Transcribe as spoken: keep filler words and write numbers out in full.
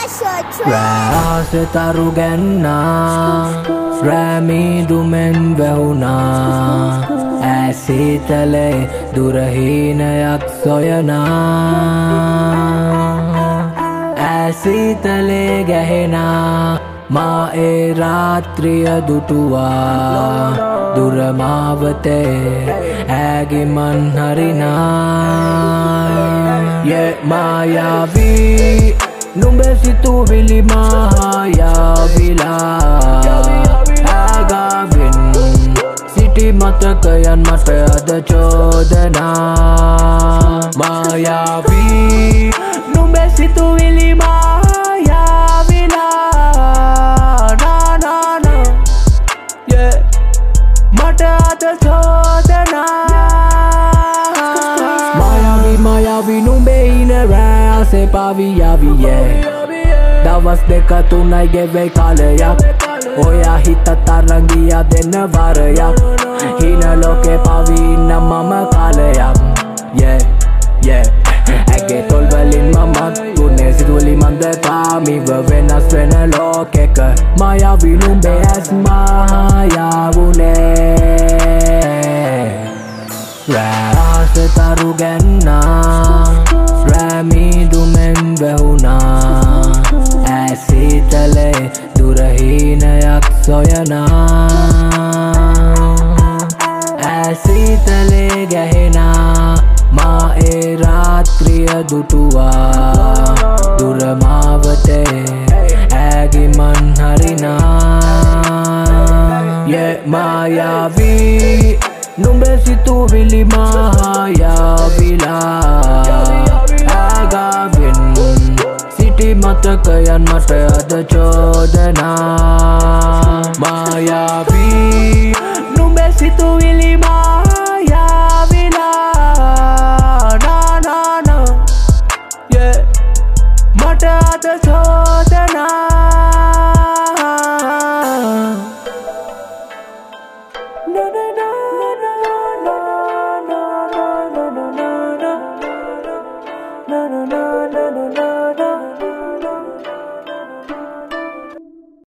රෑස තරු ගැන්නා රෑමීදුමෙන් වැහුණා ඇසීතලේ දුරහීනයක් සොයනා ඇසීතලේ ගැහෙනා මා ඒ රාත්‍රිය දුටුවා දුරමාවතේ ඇගිමන් හරිනා යේ මායාවී නුඹේ සිතුවිලි මායාවිලා ඇගාවින් සිටි මතකයන් මට අද චෝදනා මායාවී නුඹේ සිතුවිලි මායාවිලා නා නා නා yeah මට අද චෝදනා මායාවී මායාවී නුඹේ ඉන රෑසේ පාවියාවී yeah දවස් දෙක තුනයි ගෙවේ කාලයක් ඔයා හිත තරං ගියා දෙන්න වරයක් හින ලෝකේ පාවී ඉන්න මම කාලයක් yeah yeah ඇගේ තොල් වලින් මමත් ගුණේ සිතුවිලි මන්ද කාමිව වෙනස් වෙන ලෝකෙක මායාවී නුඹේ ඇස් මායාවුනේ රෑස තරු ගැන්නා රෑමීදුමෙන් වැහුණා ඇසීතලේ දුරහීනයක් සොයනා ඇසීතලේ ගැහෙනා මා ඒ රාත්‍රිය දුටුවා දුරමාවතේ ඇගිමන් හරිනා යේ මායාවී නුඹේ සිතුවිලි මායාවිලා ඇගාවින් සිටි මතකයන් මට අද චෝදනා මායාවී නුඹේ සිතුවිලි මායාවිලා නා නා නා yeah මට අද චෝදනා